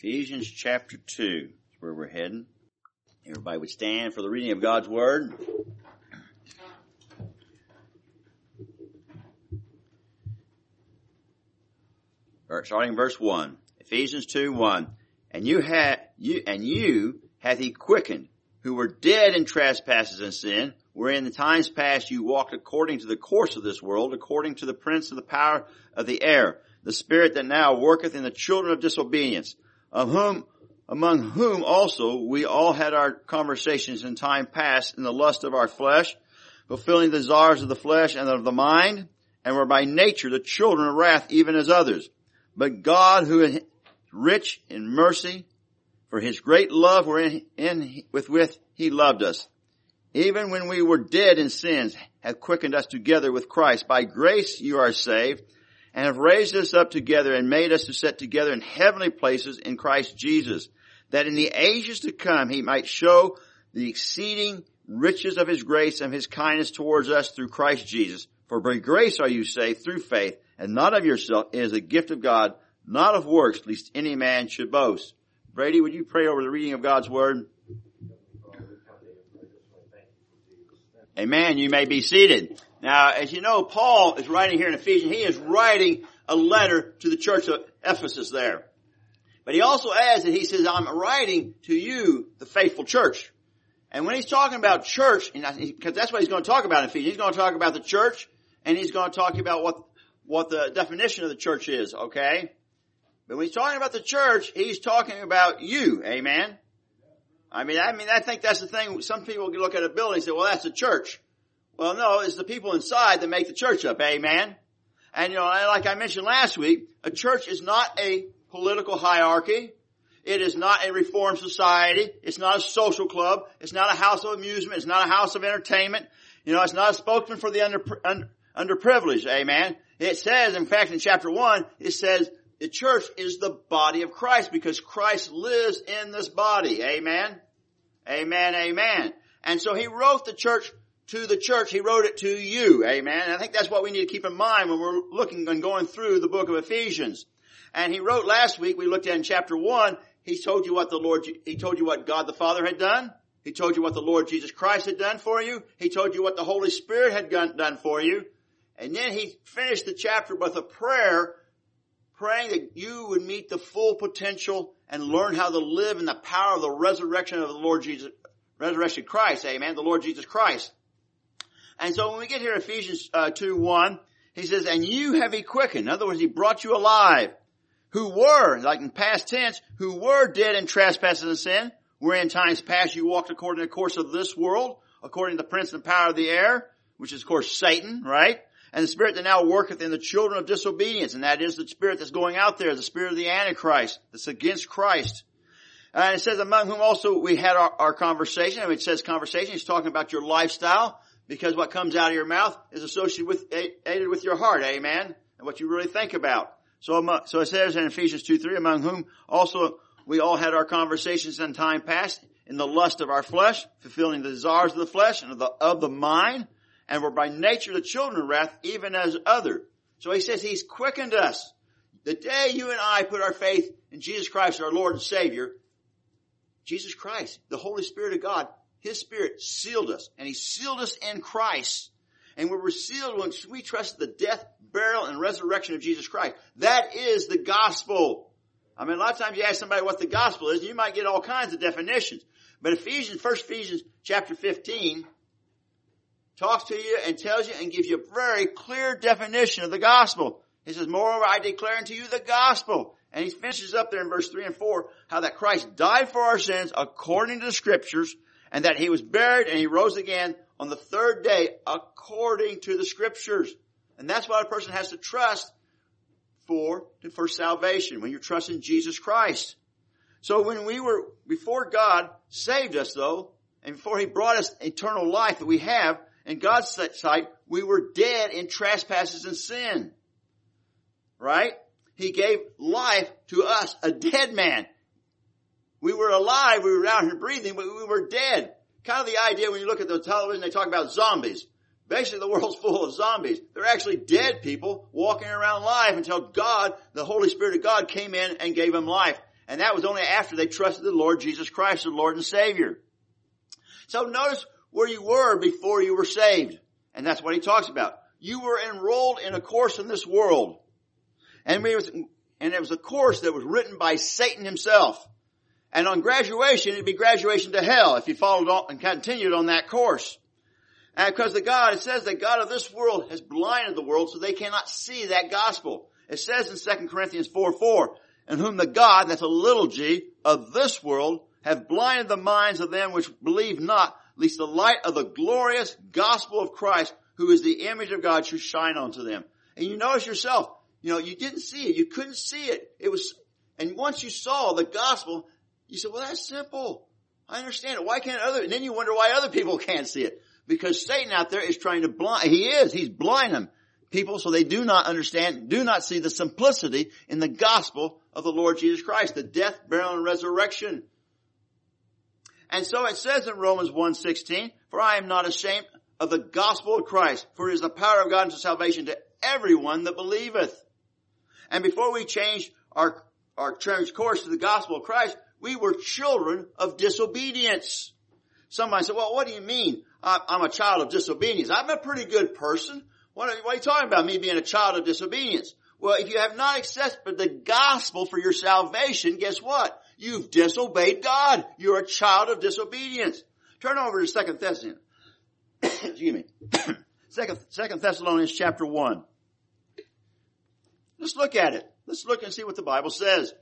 Ephesians chapter 2 is where we're heading. Everybody would stand for the reading of God's Word. Starting in verse 1. Ephesians 2:1. And you hath he quickened, who were dead in trespasses and sin, wherein in the times past you walked according to the course of this world, according to the prince of the power of the air, the spirit that now worketh in the children of disobedience, among whom also we all had our conversations in time past in the lust of our flesh, fulfilling the desires of the flesh and of the mind, and were by nature the children of wrath even as others. But God, who is rich in mercy, for his great love wherewith he loved us, even when we were dead in sins, hath quickened us together with Christ. By grace you are saved, and have raised us up together and made us to sit together in heavenly places in Christ Jesus, that in the ages to come he might show the exceeding riches of his grace and his kindness towards us through Christ Jesus. For by grace are you saved through faith, and not of yourself. It is a gift of God, not of works, lest any man should boast. Brady, would you pray over the reading of God's Word? Amen. You may be seated. Now, as you know, Paul is writing here in Ephesians. He is writing a letter to the church of Ephesus there. But he also adds that he says, I'm writing to you, the faithful church. And when he's talking about church, because that's what he's going to talk about in Ephesians, he's going to talk about the church, and he's going to talk about what the definition of the church is, okay? But when he's talking about the church, he's talking about you, amen? I think that's the thing. Some people look at a building and say, well, that's a church. Well, no, it's the people inside that make the church up, amen? And, like I mentioned last week, a church is not a political hierarchy. It is not a reformed society. It's not a social club. It's not a house of amusement. It's not a house of entertainment. It's not a spokesman for the underprivileged, amen? It says, in fact, in chapter 1, it says the church is the body of Christ because Christ lives in this body, amen? Amen, amen. And so he wrote the church to the church. He wrote it to you, amen? And I think that's what we need to keep in mind when we're looking and going through the book of Ephesians. And he wrote last week, we looked at in chapter 1, he told you what God the Father had done. He told you what the Lord Jesus Christ had done for you. He told you what the Holy Spirit had done for you. And then he finished the chapter with a prayer, praying that you would meet the full potential and learn how to live in the power of the resurrection of the Lord Jesus, resurrected Christ, amen, the Lord Jesus Christ. And so when we get here, Ephesians 2:1, he says, and you have he quickened. In other words, he brought you alive, who were, like in past tense, who were dead in trespasses and sin, wherein times past you walked according to the course of this world, according to the prince and power of the air, which is, of course, Satan, right? And the spirit that now worketh in the children of disobedience, and that is the spirit that's going out there, the spirit of the Antichrist, that's against Christ. And it says, among whom also we had our conversation. And it says conversation, he's talking about your lifestyle, because what comes out of your mouth is associated with your heart, amen? And what you really think about. So it says in Ephesians 2:3, among whom also we all had our conversations in time past in the lust of our flesh, fulfilling the desires of the flesh and of the mind, and were by nature the children of wrath, even as other. So he says he's quickened us. The day you and I put our faith in Jesus Christ, our Lord and Savior, Jesus Christ, the Holy Spirit of God, his Spirit sealed us. And he sealed us in Christ. And we were sealed when we trusted the death, burial, and resurrection of Jesus Christ. That is the gospel. A lot of times you ask somebody what the gospel is, and you might get all kinds of definitions. But First Ephesians chapter 15 talks to you and tells you and gives you a very clear definition of the gospel. He says, moreover, I declare unto you the gospel. And he finishes up there in verse 3 and 4, how that Christ died for our sins according to the scriptures, and that he was buried and he rose again on the third day according to the scriptures. And that's what a person has to trust for salvation, when you trust in Jesus Christ. So before God saved us though, and before he brought us eternal life that we have, in God's sight, we were dead in trespasses and sin. Right? He gave life to us, a dead man. We were alive, we were out here breathing, but we were dead. Kind of the idea when you look at the television, they talk about zombies. Basically, the world's full of zombies. They're actually dead people walking around alive until God, the Holy Spirit of God, came in and gave them life. And that was only after they trusted the Lord Jesus Christ, their Lord and Savior. So notice where you were before you were saved. And that's what he talks about. You were enrolled in a course in this world. And it was a course that was written by Satan himself. And on graduation, it'd be graduation to hell if you followed on and continued on that course. And because it says that God of this world has blinded the world so they cannot see that gospel. It says in 2 Corinthians 4:4, in whom the God, that's a little g, of this world have blinded the minds of them which believe not, lest the light of the glorious gospel of Christ, who is the image of God, should shine onto them. And you notice yourself, you didn't see it. You couldn't see it. And once you saw the gospel, you said, well, that's simple. I understand it. And then you wonder why other people can't see it. Because Satan out there is trying to he's blinding people so they do not understand, do not see the simplicity in the gospel of the Lord Jesus Christ, the death, burial, and resurrection. And so it says in Romans 1:16, for I am not ashamed of the gospel of Christ, for it is the power of God unto salvation to everyone that believeth. And before we changed our changed course to the gospel of Christ, we were children of disobedience. Somebody said, well, what do you mean? I'm a child of disobedience. I'm a pretty good person. What are you talking about, me being a child of disobedience? Well, if you have not accepted the gospel for your salvation, guess what? You've disobeyed God. You're a child of disobedience. Turn over to 2 Thessalonians. Excuse me. 2 Thessalonians chapter 1. Let's look at it. Let's look and see what the Bible says.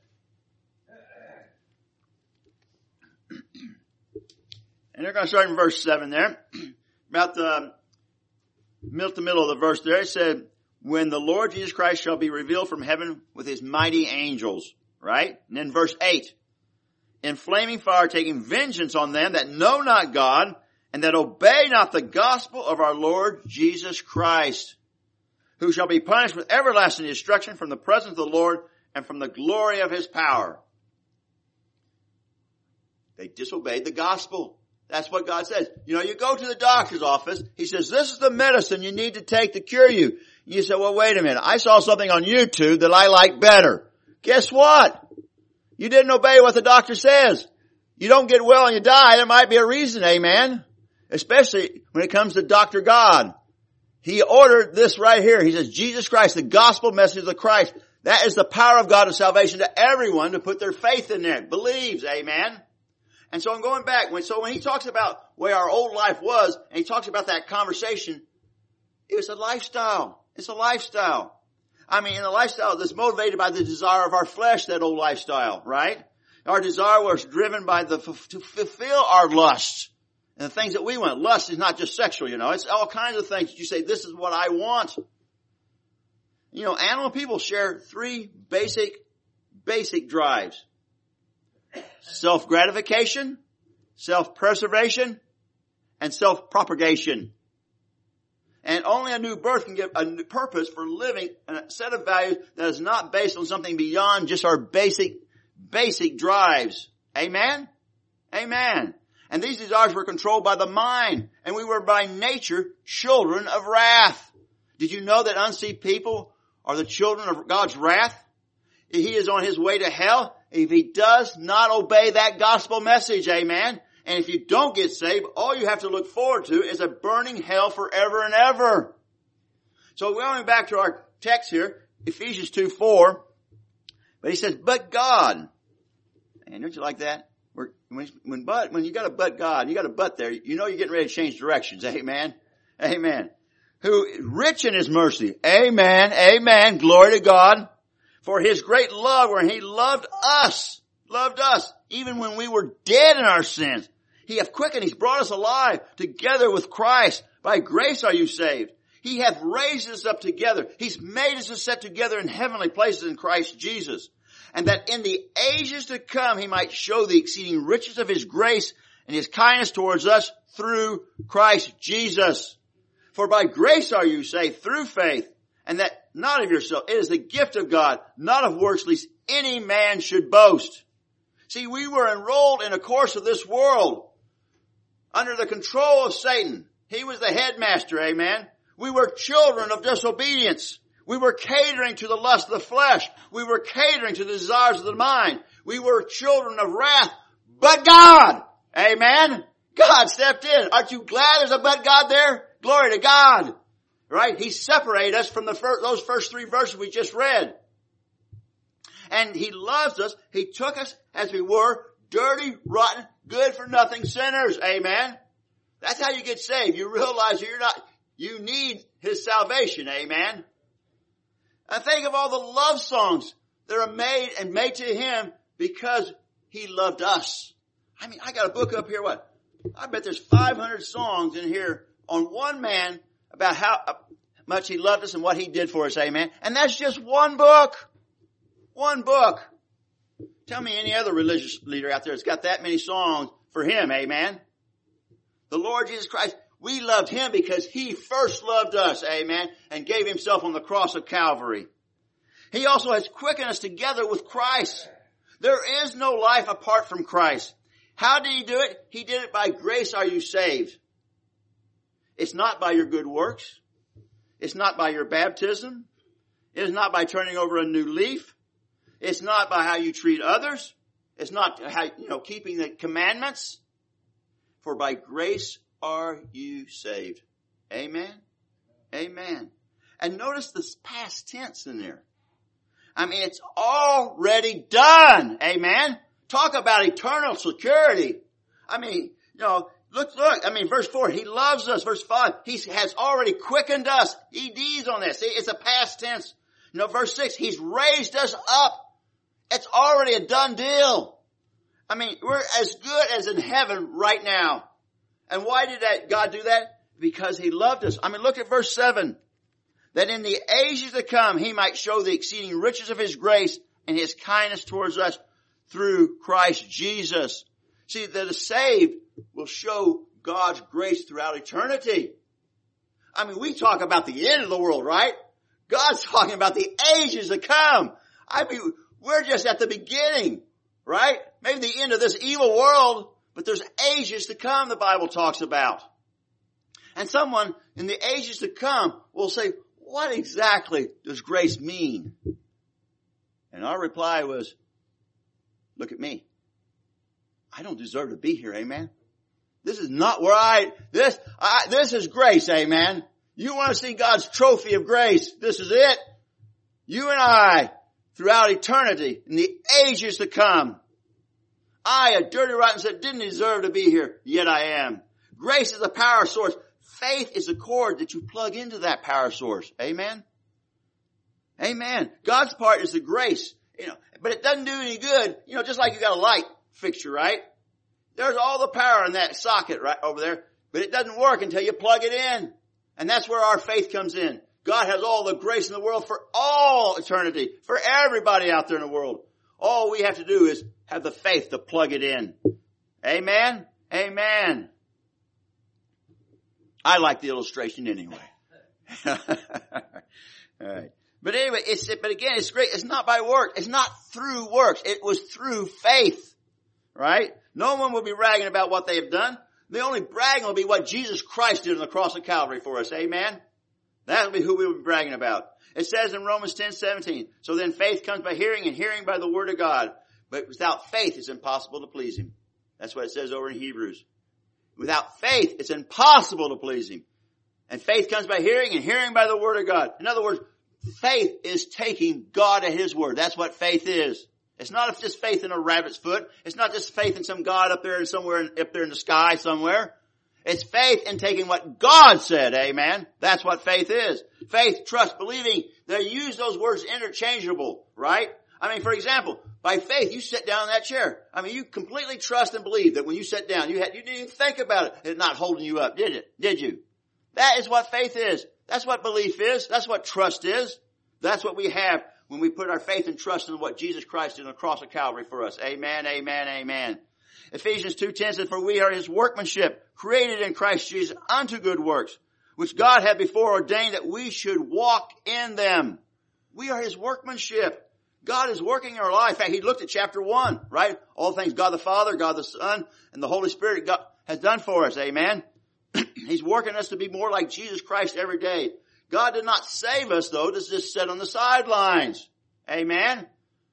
And they're going to start in verse 7 there. About the middle of the verse there, it said, when the Lord Jesus Christ shall be revealed from heaven with his mighty angels. Right? And then verse 8. In flaming fire taking vengeance on them that know not God and that obey not the gospel of our Lord Jesus Christ, who shall be punished with everlasting destruction from the presence of the Lord and from the glory of his power. They disobeyed the gospel. That's what God says. You go to the doctor's office. He says, this is the medicine you need to take to cure you. And you say, well, wait a minute. I saw something on YouTube that I like better. Guess what? You didn't obey what the doctor says. You don't get well and you die. There might be a reason, amen? Especially when it comes to Dr. God. He ordered this right here. He says, Jesus Christ, the gospel message of Christ. That is the power of God of salvation to everyone to put their faith in there. Believes, amen? And so I'm going back. When he talks about where our old life was, and he talks about that conversation, it was a lifestyle. It's a lifestyle. In a lifestyle that's motivated by the desire of our flesh, that old lifestyle, right? Our desire was driven by to fulfill our lusts and the things that we want. Lust is not just sexual, It's all kinds of things that you say, this is what I want. Animal people share three basic drives. Self-gratification, self-preservation, and self-propagation. And only a new birth can give a new purpose for living and a set of values that is not based on something beyond just our basic drives. Amen? Amen. And these desires were controlled by the mind, and we were by nature children of wrath. Did you know that unsaved people are the children of God's wrath? He is on his way to hell if he does not obey that gospel message, amen? And if you don't get saved, all you have to look forward to is a burning hell forever and ever. So we're going back to our text here, Ephesians 2:4. But he says, but God. And don't you like that? When you got a but God, you got a but there, you're getting ready to change directions, amen? Amen. Who is rich in his mercy. Amen. Amen. Glory to God. For his great love, wherein he loved us, even when we were dead in our sins. He hath quickened, he's brought us alive together with Christ. By grace are you saved. He hath raised us up together. He's made us to sit together in heavenly places in Christ Jesus. And that in the ages to come he might show the exceeding riches of his grace and his kindness towards us through Christ Jesus. For by grace are you saved through faith, and that not of yourself. It is the gift of God, not of works, lest any man should boast. See, we were enrolled in a course of this world under the control of Satan. He was the headmaster, amen. We were children of disobedience. We were catering to the lust of the flesh. We were catering to the desires of the mind. We were children of wrath, but God. Amen. God stepped in. Aren't you glad there's a but God there? Glory to God. Right? He separated us from those first 3 verses we just read. And He loves us. He took us as we were, dirty, rotten, good for nothing sinners. Amen. That's how you get saved. You realize you need His salvation. Amen. And think of all the love songs that are made to Him because He loved us. I mean, I got a book up here, I bet there's 500 songs in here on one man about how much He loved us and what He did for us, amen. And that's just one book. One book. Tell me any other religious leader out there that's got that many songs for Him, amen. The Lord Jesus Christ, we loved Him because He first loved us, amen, and gave Himself on the cross of Calvary. He also has quickened us together with Christ. There is no life apart from Christ. How did He do it? He did it by grace are you saved. It's not by your good works. It's not by your baptism. It is not by turning over a new leaf. It's not by how you treat others. It's not how, keeping the commandments. For by grace are you saved. Amen. Amen. And notice this past tense in there. I mean, it's already done. Amen. Talk about eternal security. I mean, look. I mean, verse 4, He loves us. Verse 5, He has already quickened us. ED's on this. See, it's a past tense. Verse 6, He's raised us up. It's already a done deal. I mean, we're as good as in heaven right now. And why did God do that? Because He loved us. I mean, look at verse 7. That in the ages to come, He might show the exceeding riches of His grace and His kindness towards us through Christ Jesus. See, the saved will show God's grace throughout eternity. I mean, we talk about the end of the world, right? God's talking about the ages to come. I mean, we're just at the beginning, right? Maybe the end of this evil world, but there's ages to come the Bible talks about. And someone in the ages to come will say, what exactly does grace mean? And our reply was, look at me. I don't deserve to be here, amen. This is not where this is grace, amen. You want to see God's trophy of grace. This is it. You and I, throughout eternity, in the ages to come. I, a dirty, rotten sinner, didn't deserve to be here, yet I am. Grace is a power source. Faith is a cord that you plug into that power source. Amen? Amen. God's part is the grace. But it doesn't do any good. Just like you got a light fixture, right? There's all the power in that socket right over there, but it doesn't work until you plug it in. And that's where our faith comes in. God has all the grace in the world for all eternity, for everybody out there in the world. All we have to do is have the faith to plug it in. Amen? Amen. I like the illustration anyway. All right. But anyway, but again, it's great. It's not by work. It's not through works. It was through faith. Right? No one will be bragging about what they have done. The only bragging will be what Jesus Christ did on the cross of Calvary for us. Amen? That will be who we will be bragging about. It says in Romans 10:17, so then faith comes by hearing and hearing by the word of God. But without faith, it's impossible to please Him. That's what it says over in Hebrews. Without faith, it's impossible to please Him. And faith comes by hearing and hearing by the word of God. In other words, faith is taking God at His word. That's what faith is. It's not just faith in a rabbit's foot. It's not just faith in some God up there up there in the sky somewhere. It's faith in taking what God said. Amen. That's what faith is. Faith, trust, believing. They use those words interchangeable, right? I mean, for example, by faith, you sit down in that chair. I mean, you completely trust and believe that when you sat down, you didn't even think about it. It's not holding you up, did it? Did you? That is what faith is. That's what belief is. That's what trust is. That's what we have when we put our faith and trust in what Jesus Christ did on the cross of Calvary for us. Amen, amen, amen. Ephesians 2:10 says, for we are His workmanship, created in Christ Jesus unto good works, which God had before ordained that we should walk in them. We are His workmanship. God is working in our life. In fact, He looked at chapter 1, right? All things God the Father, God the Son, and the Holy Spirit God has done for us. Amen. He's working us to be more like Jesus Christ every day. God did not save us, though, to just sit on the sidelines. Amen.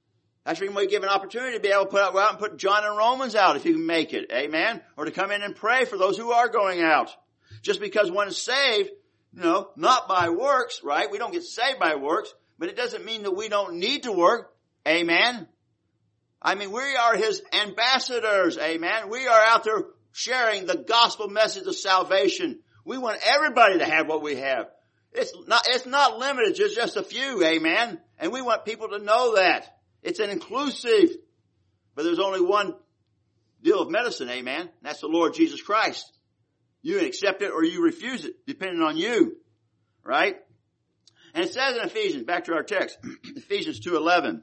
That's when we give an opportunity to be able to go out and put John and Romans out if you can make it. Amen. Or to come in and pray for those who are going out. Just because one is saved, not by works, right? We don't get saved by works, but it doesn't mean that we don't need to work. Amen. I mean, we are His ambassadors. Amen. We are out there sharing the gospel message of salvation. We want everybody to have what we have. It's not limited to just a few. Amen. And we want people to know that. It's an inclusive, but there's only one deal of medicine. Amen. That's the Lord Jesus Christ. You accept it or you refuse it, depending on you. Right? And it says in Ephesians, back to our text, Ephesians 2:11.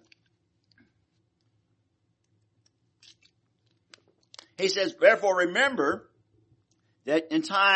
He says, therefore remember that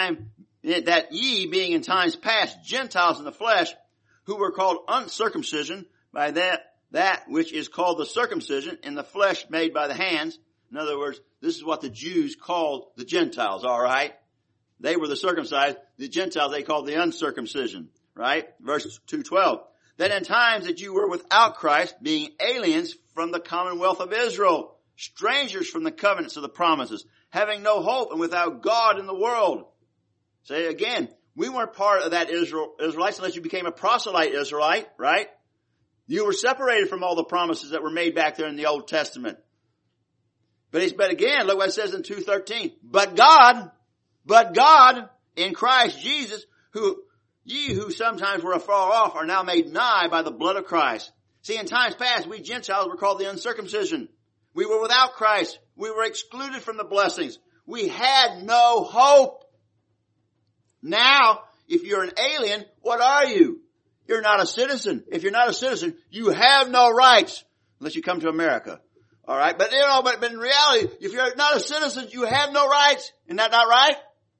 ye being in times past Gentiles in the flesh, who were called uncircumcision by that which is called the circumcision in the flesh made by the hands. In other words, this is what the Jews called the Gentiles, all right? They were the circumcised. The Gentiles they called the uncircumcision, right? Verse 2:12. That in times that you were without Christ, being aliens from the commonwealth of Israel, strangers from the covenants of the promises, having no hope and without God in the world. Say again, we weren't part of that Israelites unless you became a proselyte Israelite, right? You were separated from all the promises that were made back there in the Old Testament. But again, look what it says in 2:13. But God in Christ Jesus, ye who sometimes were afar off are now made nigh by the blood of Christ. See, in times past, we Gentiles were called the uncircumcision. We were without Christ. We were excluded from the blessings. We had no hope. Now, if you're an alien, what are you? You're not a citizen. If you're not a citizen, you have no rights unless you come to America. All right. But in reality, if you're not a citizen, you have no rights. Isn't that not right?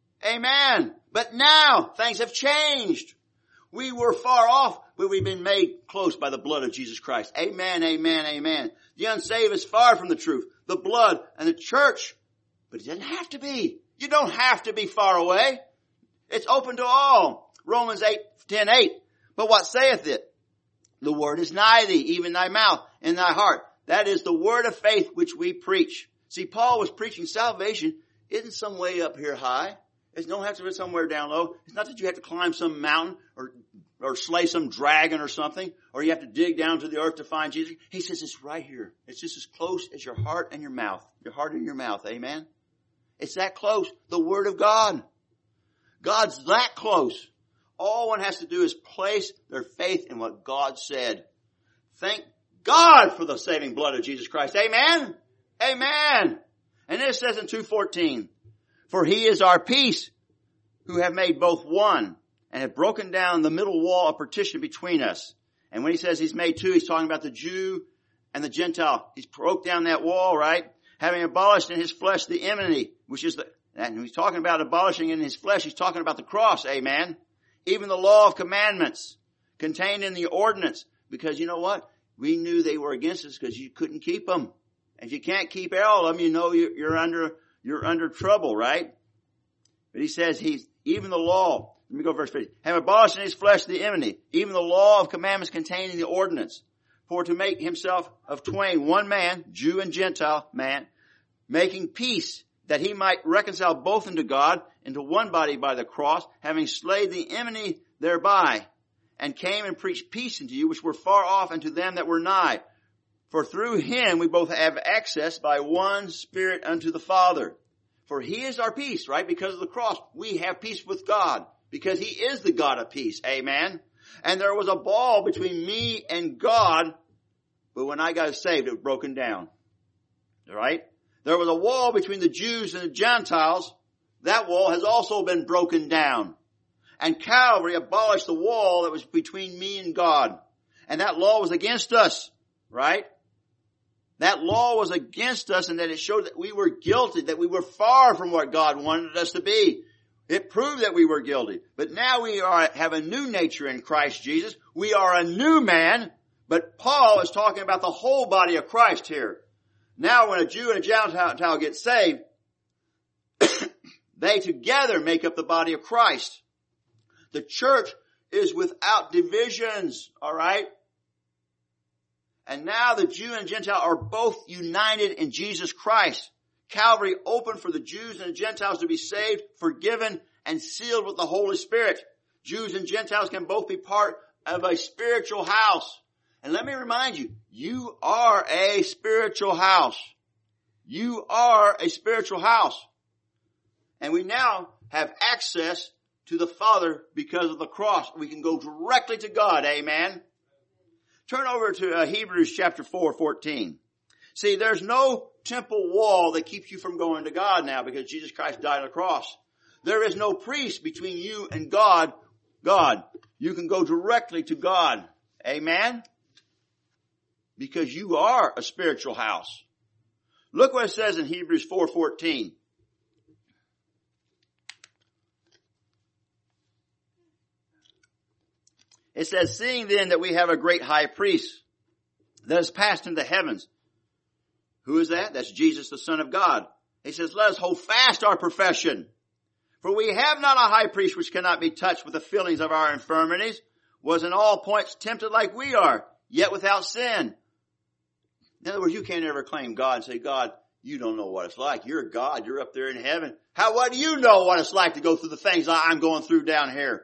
Amen. But now things have changed. We were far off, but we've been made close by the blood of Jesus Christ. Amen, amen, amen. The unsaved is far from the truth, the blood and the church. But it doesn't have to be. You don't have to be far away. It's open to all. Romans 10:8. But what saith it? The word is nigh thee, even thy mouth and thy heart. That is the word of faith which we preach. See, Paul was preaching salvation isn't some way up here high. It don't have to be somewhere down low. It's not that you have to climb some mountain or slay some dragon or something, or you have to dig down to the earth to find Jesus. He says it's right here. It's just as close as your heart and your mouth. Your heart and your mouth. Amen? It's that close. The word of God. God's that close. All one has to do is place their faith in what God said. Thank God for the saving blood of Jesus Christ. Amen? Amen. And it says in 2:14, for he is our peace, who have made both one, and have broken down the middle wall of partition between us. And when he says he's made two, he's talking about the Jew and the Gentile. He's broke down that wall, right? Having abolished in his flesh the enmity, which is and he's talking about abolishing in his flesh, he's talking about the cross, amen? Even the law of commandments contained in the ordinance. Because you know what? We knew they were against us because you couldn't keep them. If you can't keep all of them, you know you're under trouble, right? But he says even the law. Let me go to verse 50. Have abolished in his flesh the enmity, even the law of commandments contained in the ordinance, for to make himself of twain one man, Jew and Gentile man, making peace, that he might reconcile both unto God, into one body by the cross, having slayed the enmity thereby, and came and preached peace unto you which were far off, and to them that were nigh. For through him we both have access by one Spirit unto the Father. For he is our peace, right? Because of the cross, we have peace with God. Because he is the God of peace. Amen. And there was a wall between me and God, but when I got saved, it was broken down. All right? There was a wall between the Jews and the Gentiles. That wall has also been broken down. And Calvary abolished the wall that was between me and God. And that law was against us, right? That law was against us, and that it showed that we were guilty, that we were far from what God wanted us to be. It proved that we were guilty. But now we have a new nature in Christ Jesus. We are a new man. But Paul is talking about the whole body of Christ here. Now when a Jew and a Gentile get saved, they together make up the body of Christ. The church is without divisions, all right? And now the Jew and Gentile are both united in Jesus Christ. Calvary opened for the Jews and the Gentiles to be saved, forgiven, and sealed with the Holy Spirit. Jews and Gentiles can both be part of a spiritual house. And let me remind you, you are a spiritual house. You are a spiritual house. And we now have access to the Father because of the cross. We can go directly to God. Amen. Turn over to Hebrews chapter 4:14. See, there's no temple wall that keeps you from going to God now because Jesus Christ died on the cross. There is no priest between you and God. You can go directly to God. Amen? Because you are a spiritual house. Look what it says in Hebrews 4:14. It says, seeing then that we have a great high priest that has passed into the heavens. Who is that? That's Jesus, the Son of God. He says, let us hold fast our profession. For we have not a high priest which cannot be touched with the feelings of our infirmities, was in all points tempted like we are, yet without sin. In other words, you can't ever claim God and say, God, you don't know what it's like. You're God. You're up there in heaven. What do you know what it's like to go through the things I'm going through down here?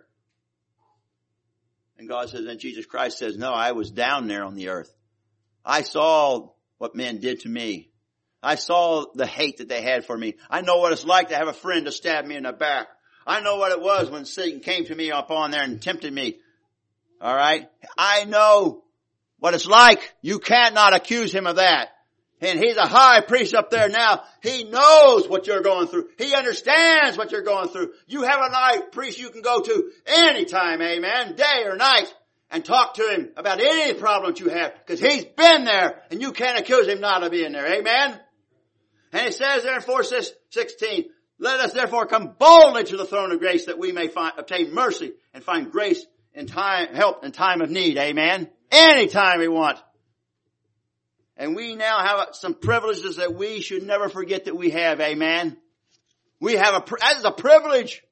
And God says, and Jesus Christ says, no, I was down there on the earth. I saw what men did to me. I saw the hate that they had for me. I know what it's like to have a friend to stab me in the back. I know what it was when Satan came to me up on there and tempted me. All right? I know what it's like. You cannot accuse him of that. And he's a high priest up there now. He knows what you're going through. He understands what you're going through. You have a high priest you can go to anytime, amen, day or night, and talk to him about any problem you have, because he's been there, and you can't accuse him not of being there, amen? And it says there in 4:16, let us therefore come boldly to the throne of grace that we may obtain mercy and find grace in help in time of need, amen? Anytime we want. And we now have some privileges that we should never forget that we have, amen? We have that is a privilege.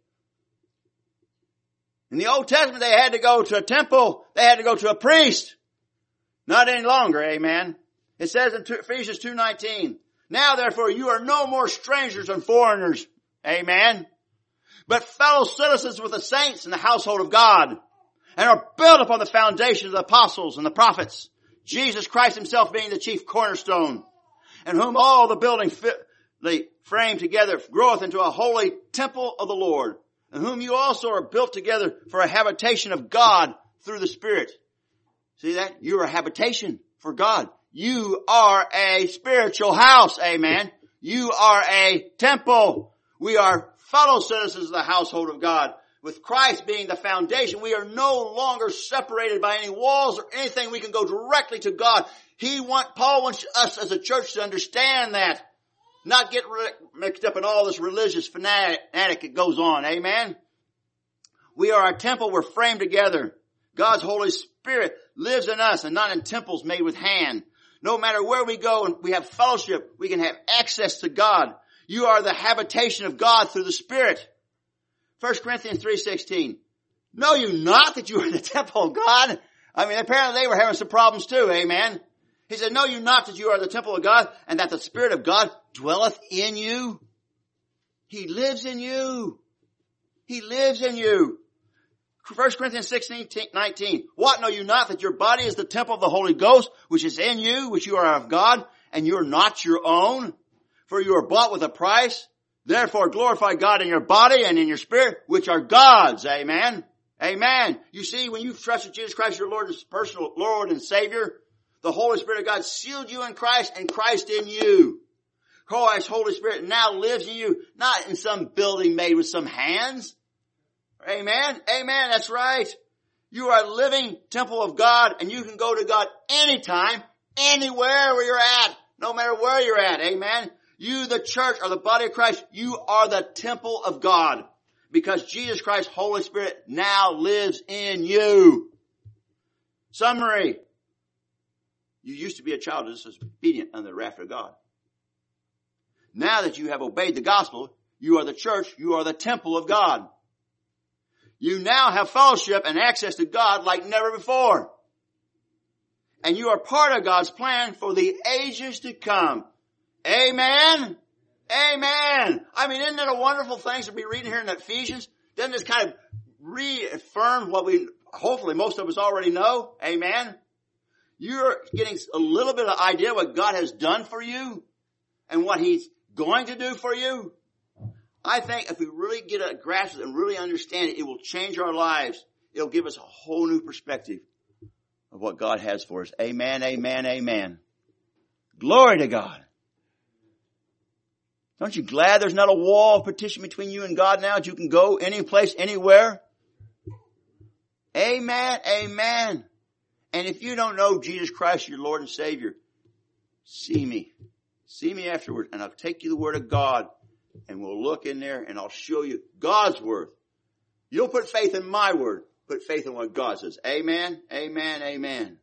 In the Old Testament, they had to go to a temple. They had to go to a priest. Not any longer, amen? It says in Ephesians 2:19, now therefore you are no more strangers and foreigners, amen? But fellow citizens with the saints in the household of God, and are built upon the foundation of the apostles and the prophets, Jesus Christ himself being the chief cornerstone, and whom all the building fitly framed together groweth into a holy temple of the Lord, and whom you also are built together for a habitation of God through the Spirit. See that? You're a habitation for God. You are a spiritual house, amen. You are a temple. We are fellow citizens of the household of God. With Christ being the foundation, we are no longer separated by any walls or anything. We can go directly to God. Paul wants us as a church to understand that. Not get mixed up in all this religious fanatic that goes on. Amen? We are a temple. We're framed together. God's Holy Spirit lives in us and not in temples made with hand. No matter where we go and we have fellowship, we can have access to God. You are the habitation of God through the Spirit. 1 Corinthians 3:16. Know you not that you are the temple of God? I mean, apparently they were having some problems too, amen? He said, know you not that you are the temple of God and that the Spirit of God dwelleth in you? He lives in you. He lives in you. 1 Corinthians 16:19. What, know you not that your body is the temple of the Holy Ghost, which is in you, which you are of God, and you are not your own? For you are bought with a price. Therefore glorify God in your body and in your spirit, which are God's. Amen. Amen. You see, when you've trusted Jesus Christ, your Lord, as personal Lord and Savior, the Holy Spirit of God sealed you in Christ and Christ in you. Christ's Holy Spirit now lives in you, not in some building made with some hands. Amen. Amen. That's right. You are a living temple of God, and you can go to God anytime, anywhere where you're at, no matter where you're at. Amen. You, the church, or the body of Christ, you are the temple of God because Jesus Christ's Holy Spirit now lives in you. Summary. You used to be a child of disobedient under the wrath of God. Now that you have obeyed the gospel, you are the church, you are the temple of God. You now have fellowship and access to God like never before. And you are part of God's plan for the ages to come. Amen? Amen. I mean, isn't it a wonderful thing to be reading here in Ephesians? Doesn't this kind of reaffirm what we, hopefully most of us already know? Amen? You're getting a little bit of idea what God has done for you and what He's going to do for you. I think if we really get a grasp of it and really understand it, it will change our lives. It'll give us a whole new perspective of what God has for us. Amen, amen, amen. Glory to God. Aren't you glad there's not a wall of partition between you and God now that you can go any place, anywhere? Amen, amen. And if you don't know Jesus Christ, your Lord and Savior, see me. See me afterward, and I'll take you the Word of God, and we'll look in there, and I'll show you God's Word. You don't put faith in my Word. Put faith in what God says. Amen, amen, amen.